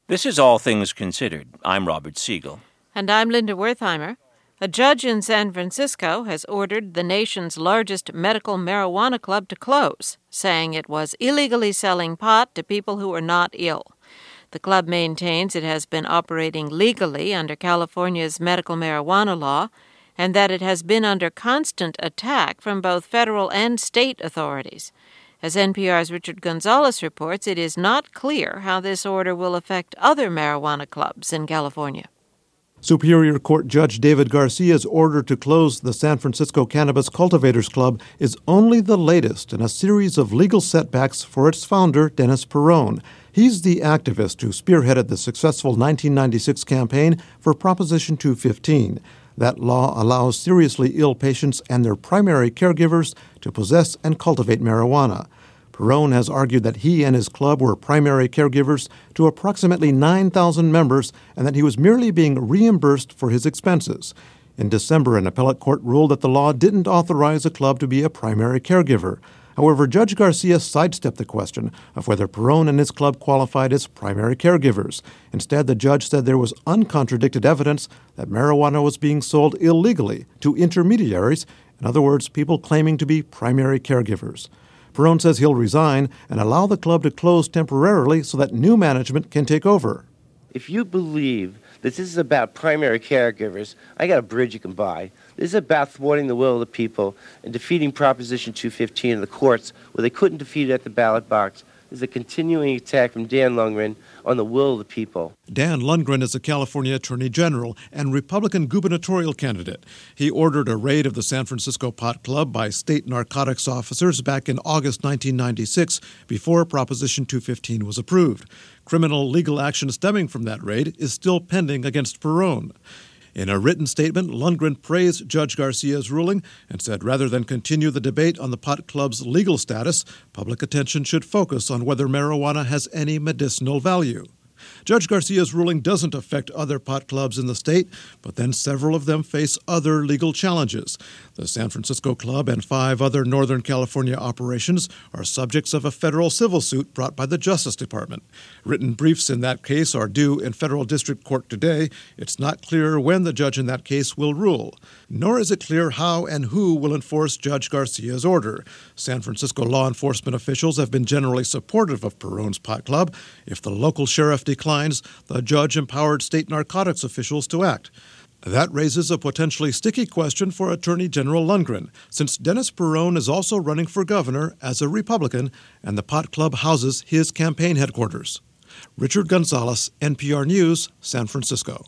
This is All Things Considered. I'm Robert Siegel. And I'm Linda Wertheimer. A judge in San Francisco has ordered the nation's largest medical marijuana club to close, saying it was illegally selling pot to people who were not ill. The club maintains it has been operating legally under California's medical marijuana law and that it has been under constant attack from both federal and state authorities. As NPR's Richard Gonzalez reports, it is not clear how this order will affect other marijuana clubs in California. Superior Court Judge David Garcia's order to close the San Francisco Cannabis Cultivators Club is only the latest in a series of legal setbacks for its founder, Dennis Peron. He's the activist who spearheaded the successful 1996 campaign for Proposition 215. That law allows seriously ill patients and their primary caregivers to possess and cultivate marijuana. Peron has argued that he and his club were primary caregivers to approximately 9,000 members and that he was merely being reimbursed for his expenses. In December, an appellate court ruled that the law didn't authorize a club to be a primary caregiver. However, Judge Garcia sidestepped the question of whether Peron and his club qualified as primary caregivers. Instead, the judge said there was uncontradicted evidence that marijuana was being sold illegally to intermediaries, in other words, people claiming to be primary caregivers. Peron says he'll resign and allow the club to close temporarily so that new management can take over. If you believe that this is about primary caregivers, I got a bridge you can buy. This is about thwarting the will of the people and defeating Proposition 215 in the courts where they couldn't defeat it at the ballot box. This is a continuing attack from Dan Lungren on the will of the people. Dan Lungren is a California Attorney General and Republican gubernatorial candidate. He ordered a raid of the San Francisco Pot Club by state narcotics officers back in August 1996 before Proposition 215 was approved. Criminal legal action stemming from that raid is still pending against Peron. In a written statement, Lundgren praised Judge Garcia's ruling and said rather than continue the debate on the pot club's legal status, public attention should focus on whether marijuana has any medicinal value. Judge Garcia's ruling doesn't affect other pot clubs in the state, but then several of them face other legal challenges. The San Francisco Club and 5 other Northern California operations are subjects of a federal civil suit brought by the Justice Department. Written briefs in that case are due in federal district court today. It's not clear when the judge in that case will rule. Nor is it clear how and who will enforce Judge Garcia's order. San Francisco law enforcement officials have been generally supportive of Peron's pot club. If the local sheriff declines, the judge empowered state narcotics officials to act. That raises a potentially sticky question for Attorney General Lundgren, since Dennis Peron is also running for governor as a Republican, and the pot club houses his campaign headquarters. Richard Gonzalez, NPR News, San Francisco.